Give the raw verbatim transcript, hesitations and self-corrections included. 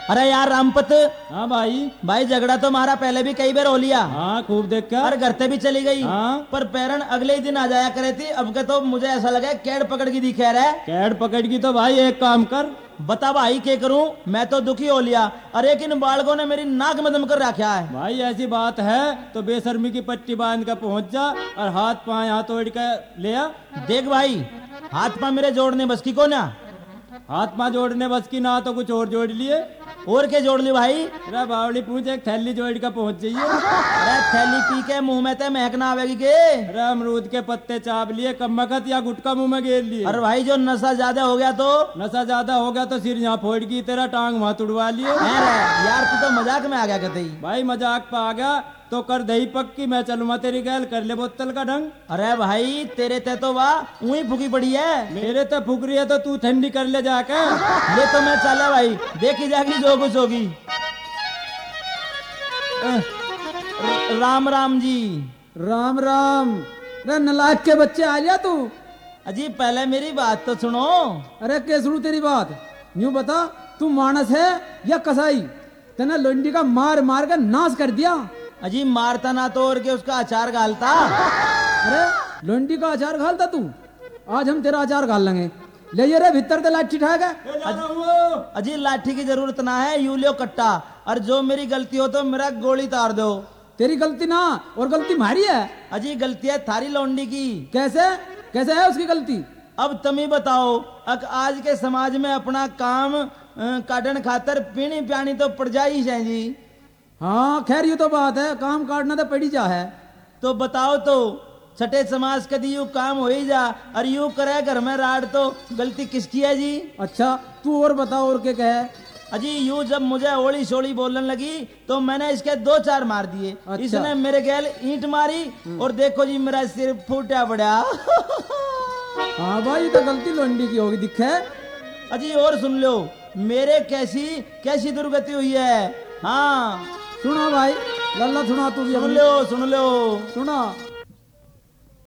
अरे यार रामपत। हाँ भाई। भाई झगड़ा तो हमारा पहले भी कई बार हो लिया। हाँ खूब देख कर। और घर से भी चली गई। हाँ। पर पैरन अगले ही दिन आ जाया करे थी। अब के तो मुझे ऐसा लगा कैड पकड़ की दिखे रहा है। कैड पकड़ की तो भाई एक काम कर। बता भाई क्या करूं, मैं तो दुखी हो लिया। अरे किन बालकों ने मेरी नाक में दम कर रखा है। भाई ऐसी बात है तो बेशर्मी की पट्टी बांध कर पहुंच जा और हाथ पांव हाथ तोड़ कर ले आ। देख भाई, हाथ पांव मेरे जोड़ने बस की को ना। हाथ पांव जोड़ने बस की ना तो कुछ और जोड़ लिए। और क्या जोड़ ली भाई? अरे बावड़ी पूछ एक थैली जोड़ कर पहुंच जाइए। अरे थैली पी के मुंह में ते महकना आवेगी के। अरे अमरूद के पत्ते चाप लिए कमबख्त या गुटका मुंह में गेर लिए। अरे भाई जो नशा ज्यादा हो गया तो। नशा ज्यादा हो गया तो सिर यहाँ फोड़ की तेरा टांग वहां तुड़वा लिए। यार तू तो मजाक में आ गया कहते ही। भाई मजाक पे आ गया तो कर दही पक्की, मैं चलूंगा तेरी गैल कर ले बोतल का ढंग। अरे भाई तेरे ते तो वाह वही फूकी पड़ी है। मेरे तो फूक रही है तो तू ठंडी कर ले जाकर। ये तो मैं चला भाई, देखी जाएगी जो कुछ होगी। राम राम जी। राम राम। अरे नलायक के बच्चे आ जा तू। अजी पहले मेरी बात तो सुनो। अरे क्या सुनू तेरी बात? यूं बता तू मानस है या कसाई? तेने लोंडी का मार मार कर नाश कर दिया। अजी मारता ना तो और के उसका अचार गालता। अरे लोंडी का अचार घालता तू? आज हम तेरा अचार घाल लेंगे। ले ये रे भीतर ते लाठी ठाक है। अजी लाठी की जरूरत ना है, यू लियो कट्टा। और जो मेरी गलती हो तो मेरा गोली तार दो। तेरी गलती ना और गलती मारी है। अजी गलती है थारी लौंडी की। कैसे कैसे है उसकी गलती? अब तुम ही बताओ। अक आज के समाज में अपना काम काटन खातर पीनी प्यानी तो पड़ जाई है जी। हाँ खैर ये तो बात है, काम काटना तो पड़ी जा है। तो बताओ तो छठे समाज कदी यू काम हो ही जा और यू करे घर में राड तो गलती किसकी है जी? अच्छा तू और बताओ और क्या कहे? अजी यू जब मुझे ओली सोली बोलने लगी तो मैंने इसके दो चार मार दिए। अच्छा। इसने मेरे गैल ईंट मारी और देखो जी मेरा सिर फूटा पड़ा। हाँ भाई तो गलती लोंडी की होगी दिखे। अजी और सुन लो मेरे कैसी कैसी दुर्गति हुई है। हाँ सुना भाई, लल्ला सुना तू भी। सुन लो सुन लो सुना।